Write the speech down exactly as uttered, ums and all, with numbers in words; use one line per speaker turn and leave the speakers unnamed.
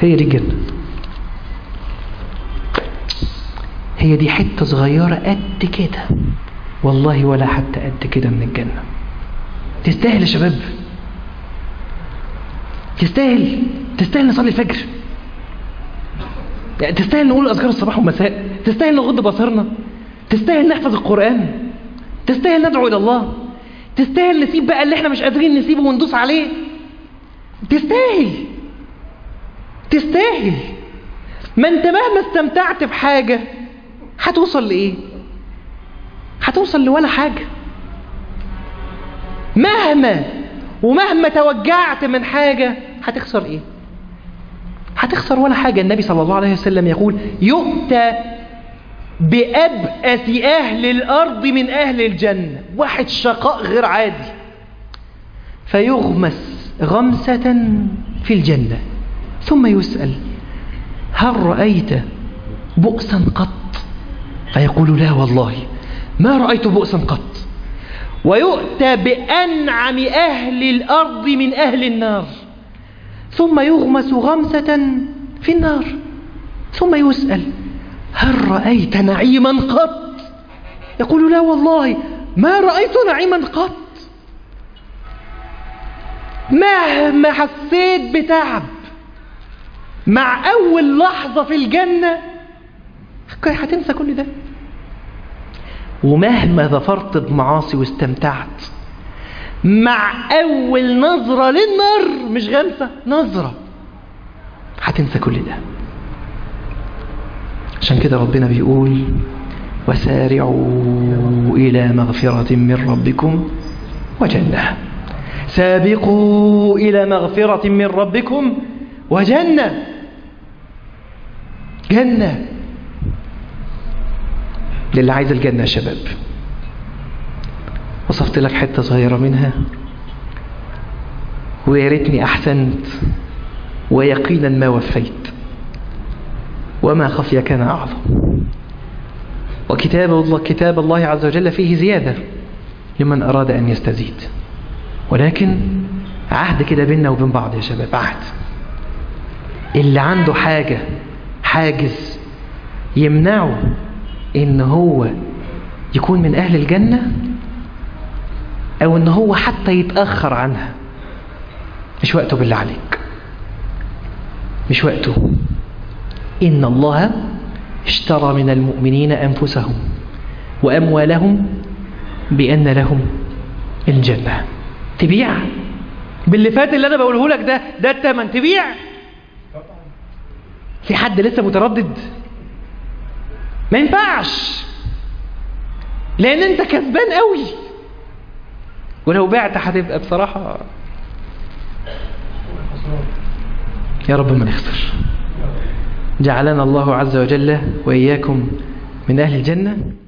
هي دي الجنة، هي دي حتة صغيرة قد كده والله، ولا حتى قد كده من الجنة. تستاهل يا شباب، تستاهل تستاهل نصلي الفجر، يعني تستاهل نقول أذكار الصباح والمساء، تستاهل نغض بصرنا، تستاهل نحفظ القرآن، تستاهل ندعو إلى الله، تستاهل نسيب بقى اللي احنا مش قادرين نسيبه وندوس عليه. تستاهل تستاهل. ما انت مهما استمتعت بحاجة هتوصل لإيه؟ هتوصل لولا حاجة. مهما ومهما توجعت من حاجة هتخسر إيه؟ هتخسر ولا حاجة. النبي صلى الله عليه وسلم يقول: يؤتى بأبأس أهل الأرض من أهل الجنة، واحد شقاء غير عادي، فيغمس غمسة في الجنة ثم يسأل: هل رأيت بؤسا قط؟ فيقول: لا والله ما رأيت بؤسا قط. ويؤتى بأنعم أهل الأرض من أهل النار ثم يغمس غمسة في النار ثم يسأل: هل رأيت نعيما قط؟ يقول: لا والله ما رأيت نعيما قط. مهما حسيت بتعب مع أول لحظة في الجنة هتنسى كل ده. ومهما ظفرت بمعاصي واستمتعت مع أول نظرة للنار، مش غمسة، نظرة، هتنسى كل ده. عشان كده ربنا بيقول: وسارعوا إلى مغفرة من ربكم وجنة. سابقوا إلى مغفرة من ربكم وجنة. جنة للي عايز الجنة يا شباب. وصفت لك حتة صغيرة منها، ويا ريتني أحسنت، ويقينا ما وفيت، وما خفي كان أعظم. وكتاب الله كتاب الله عز وجل فيه زيادة لمن أراد أن يستزيد، ولكن عهد كده بيننا وبين بعض يا شباب، عهد. اللي عنده حاجة حاجز يمنعه إن هو يكون من أهل الجنة، أو إن هو حتى يتأخر عنها، مش وقته بالله عليك، مش وقته. إن الله اشترى من المؤمنين أنفسهم وأموالهم بأن لهم الجنة. تبيع باللي فات اللي أنا بقوله لك ده، ده التمن. تبيع؟ في حد لسه متردد؟ ما ينفعش، لأن أنت كسبان قوي، ولو بعت هتبقى بصراحة يا رب ما نخسر. جعلنا الله عز وجل وإياكم من أهل الجنة.